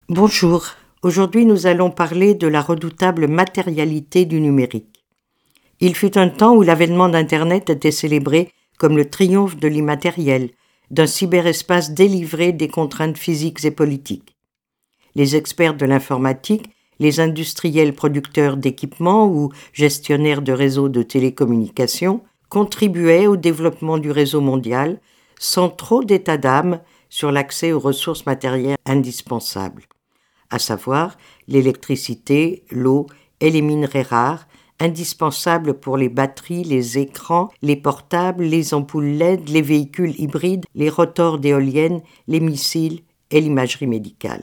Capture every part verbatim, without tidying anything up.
Bonjour, aujourd'hui nous allons parler de la redoutable matérialité du numérique. Il fut un temps où l'avènement d'Internet était célébré comme le triomphe de l'immatériel, d'un cyberespace délivré des contraintes physiques et politiques. Les experts de l'informatique, les industriels producteurs d'équipements ou gestionnaires de réseaux de télécommunications contribuaient au développement du réseau mondial sans trop d'état d'âme sur l'accès aux ressources matérielles indispensables, à savoir l'électricité, l'eau et les minerais rares, indispensables pour les batteries, les écrans, les portables, les ampoules L E D, les véhicules hybrides, les rotors d'éoliennes, les missiles et l'imagerie médicale.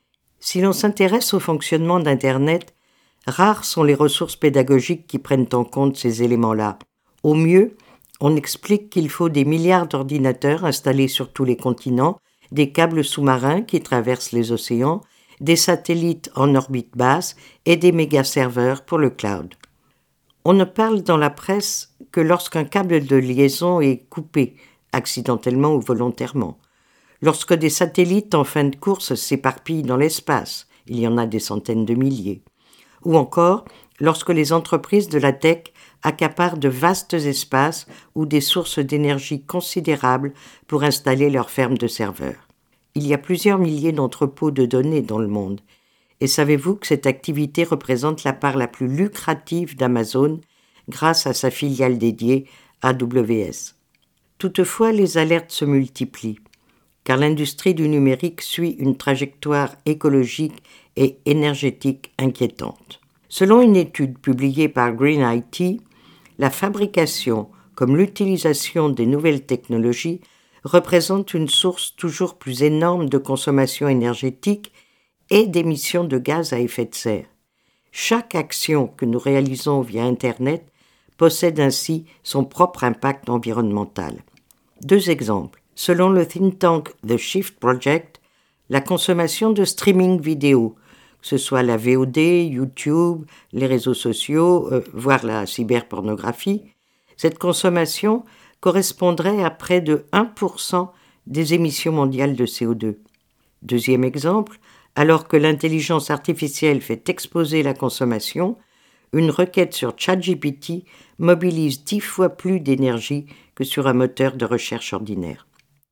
Si l'on s'intéresse au fonctionnement d'Internet, rares sont les ressources pédagogiques qui prennent en compte ces éléments-là. Au mieux, on explique qu'il faut des milliards d'ordinateurs installés sur tous les continents, des câbles sous-marins qui traversent les océans, des satellites en orbite basse et des méga-serveurs pour le cloud. On ne parle dans la presse que lorsqu'un câble de liaison est coupé, accidentellement ou volontairement. Lorsque des satellites en fin de course s'éparpillent dans l'espace, il y en a des centaines de milliers. Ou encore, lorsque les entreprises de la tech accaparent de vastes espaces ou des sources d'énergie considérables pour installer leurs fermes de serveurs. Il y a plusieurs milliers d'entrepôts de données dans le monde. Et savez-vous que cette activité représente la part la plus lucrative d'Amazon grâce à sa filiale dédiée A W S. Toutefois, les alertes se multiplient, car l'industrie du numérique suit une trajectoire écologique et énergétique inquiétante. Selon une étude publiée par Green I T, la fabrication comme l'utilisation des nouvelles technologies représente une source toujours plus énorme de consommation énergétique et d'émissions de gaz à effet de serre. Chaque action que nous réalisons via Internet possède ainsi son propre impact environnemental. Deux exemples. Selon le think tank The Shift Project, la consommation de streaming vidéo, que ce soit la V O D, YouTube, les réseaux sociaux, euh, voire la cyberpornographie, cette consommation correspondrait à près de un pour cent des émissions mondiales de C O deux. Deuxième exemple, alors que l'intelligence artificielle fait exploser la consommation, une requête sur ChatGPT mobilise dix fois plus d'énergie que sur un moteur de recherche ordinaire.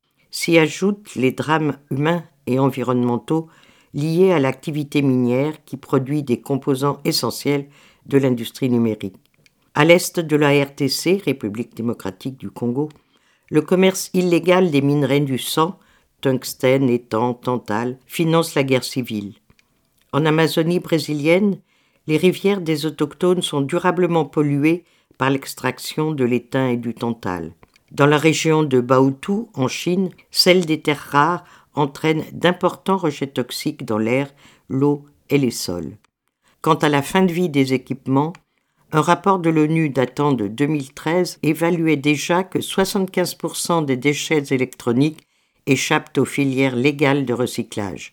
S'y ajoutent les drames humains et environnementaux liés à l'activité minière qui produit des composants essentiels de l'industrie numérique. À l'est de la R T C, République démocratique du Congo, le commerce illégal des minerais du sang, tungstène, éthane, tantale, finance la guerre civile. En Amazonie brésilienne, les rivières des autochtones sont durablement polluées par l'extraction de l'étain et du tantale. Dans la région de Baotou, en Chine, celle des terres rares entraîne d'importants rejets toxiques dans l'air, l'eau et les sols. Quant à la fin de vie des équipements, un rapport de l'ONU datant de deux mille treize évaluait déjà que soixante-quinze pour cent des déchets électroniques échappent aux filières légales de recyclage.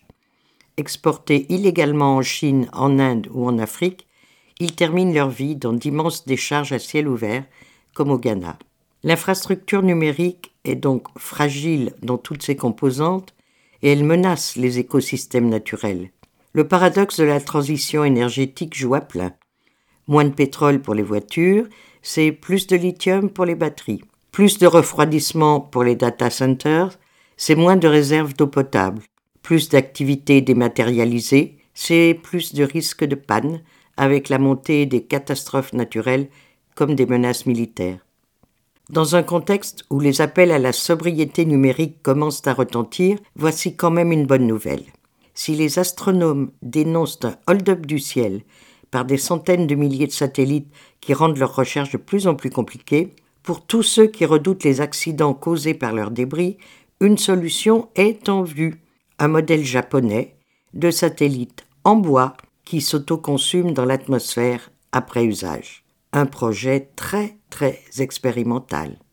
Exportés illégalement en Chine, en Inde ou en Afrique, ils terminent leur vie dans d'immenses décharges à ciel ouvert, comme au Ghana. L'infrastructure numérique est donc fragile dans toutes ses composantes et elle menace les écosystèmes naturels. Le paradoxe de la transition énergétique joue à plein. Moins de pétrole pour les voitures, c'est plus de lithium pour les batteries. Plus de refroidissement pour les data centers, c'est moins de réserves d'eau potable. Plus d'activités dématérialisées, c'est plus de risques de panne, avec la montée des catastrophes naturelles comme des menaces militaires. Dans un contexte où les appels à la sobriété numérique commencent à retentir, voici quand même une bonne nouvelle. Si les astronomes dénoncent un hold-up du ciel par des centaines de milliers de satellites qui rendent leurs recherches de plus en plus compliquées, pour tous ceux qui redoutent les accidents causés par leurs débris, une solution est en vue. Un modèle japonais de satellite en bois qui s'autoconsume dans l'atmosphère après usage. Un projet très, très expérimental.